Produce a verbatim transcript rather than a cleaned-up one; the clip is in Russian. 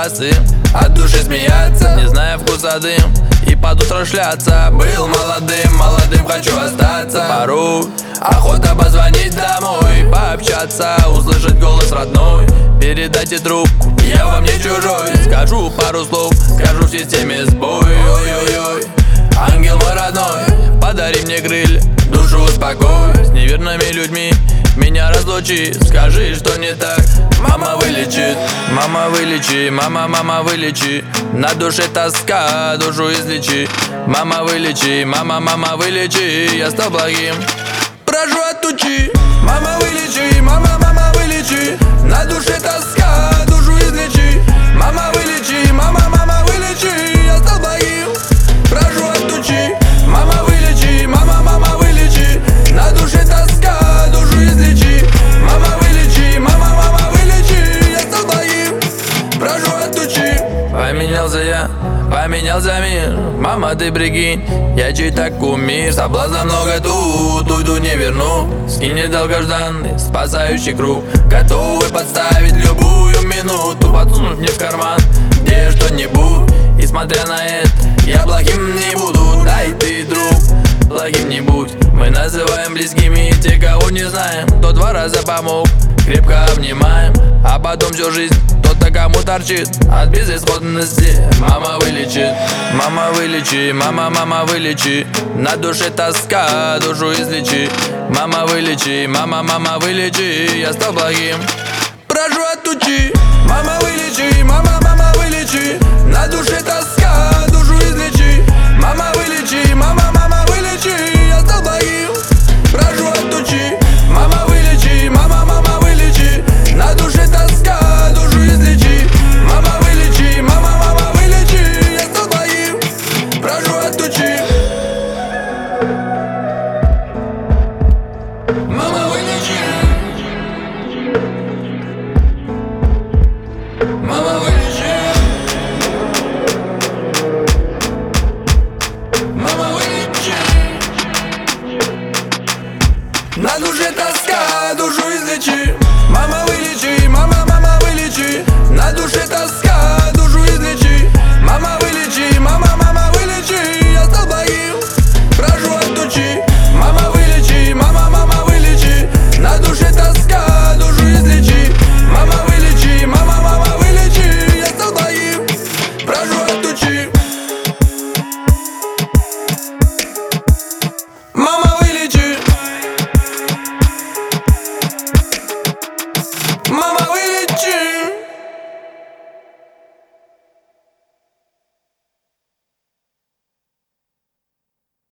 простым, от души смеяться, не зная вкуса дым, и под утро шляться. Был молодым, молодым хочу остаться. Порой охота позвонить домой, пообщаться, услышать голос родной. Передайте трубку, я вам не чужой. Скажу пару слов, скажу в системе сбой. Ой-ой-ой, ангел мой родной, подари мне крылья, душу успокой. С неверными людьми меня разлучи, скажи, что не так, мама вылечит. Мама вылечи, мама, мама вылечи, на душе тоска, душу излечи. Мама вылечи, мама, мама вылечи, я стал благим, прошу отучи. Мама вылечи, мама, мама вылечи, на душе тоска, душу излечи. Мама вылечи, мама, мама вылечи, я стал благим, прошу отучи. Мама вылечи, мама, мама вылечи, на душе тоска, душу излечи. Мама вылечи, мама, мама вылечи, я стал благим, прошу отучи. Поменялся я, поменялся мир, мама, ты прикинь, я чей-то кумир. Соблазна много тут, уйду не верну. Скинет долгожданный спасающий круг, готовый подставить любую минуту, подсунуть мне в карман где что-нибудь. И смотря на это, я плохим не буду. Да и ты, друг, плохим не будь. Мы называем близкими те, кого не знаем. Кто два раза помог, крепко обнимаем, а потом всю жизнь тот-то, кому торчит от безысходности. Мама вылечит, мама вылечи, мама, мама вылечи, на душе тоска, душу излечи. Мама вылечи, мама, мама вылечи, я стал благим, прошу отучи. Мама вылечи, мама, мама